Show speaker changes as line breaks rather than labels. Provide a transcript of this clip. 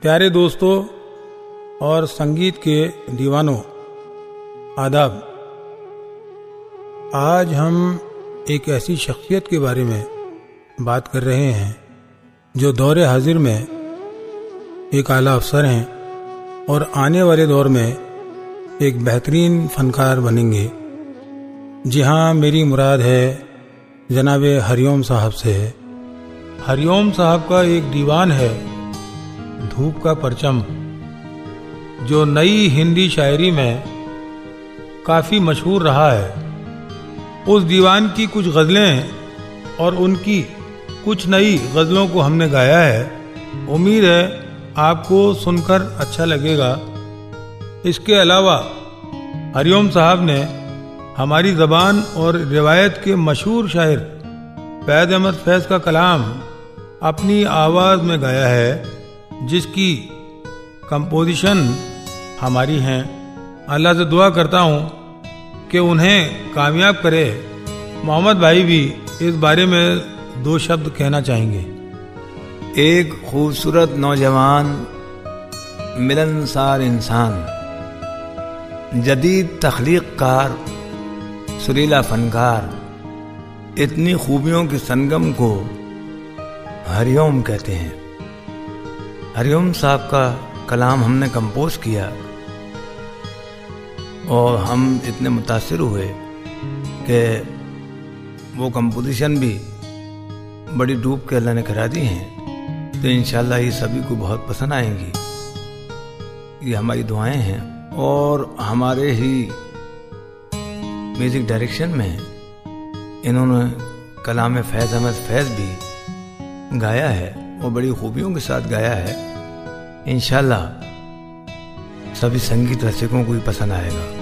प्यारे दोस्तों और संगीत के दीवानों, आदाब। आज हम एक ऐसी शख्सियत के बारे में बात कर रहे हैं जो दौरे हाजिर में एक आला अफसर हैं और आने वाले दौर में एक बेहतरीन फनकार बनेंगे। जी हाँ, मेरी मुराद है जनाबे हरिओम साहब से है। हरिओम साहब का एक दीवान है, धूप का परचम, जो नई हिंदी शायरी में काफ़ी मशहूर रहा है। उस दीवान की कुछ गज़लें और उनकी कुछ नई गज़लों को हमने गाया है। उम्मीद है आपको सुनकर अच्छा लगेगा। इसके अलावा हरिओम साहब ने हमारी ज़बान और रिवायत के मशहूर शायर फैज़ अहमद फैज़ का कलाम अपनी आवाज़ में गाया है, जिसकी कंपोजिशन हमारी हैं। अल्लाह से दुआ करता हूँ कि उन्हें कामयाब करे। मोहम्मद भाई भी इस बारे में दो शब्द कहना चाहेंगे।
एक खूबसूरत नौजवान, मिलनसार इंसान, जदीद तख्लीक कार, सुरीला फनकार, इतनी खूबियों के संगम को हरिओम कहते हैं। हरिओम साहब का कलाम हमने कंपोज किया और हम इतने मुतासिर हुए कि वो कंपोजिशन भी बड़ी डूब के अल्लाह ने करा दी हैं। तो इंशाल्लाह ये सभी को बहुत पसंद आएंगी। ये हमारी दुआएं हैं। और हमारे ही म्यूजिक डायरेक्शन में इन्होंने कलाम फैज़ अहमद फैज़ भी गाया है और बड़ी खूबियों के साथ गाया है। इंशाल्लाह सभी संगीत रसिकों को भी पसंद आएगा।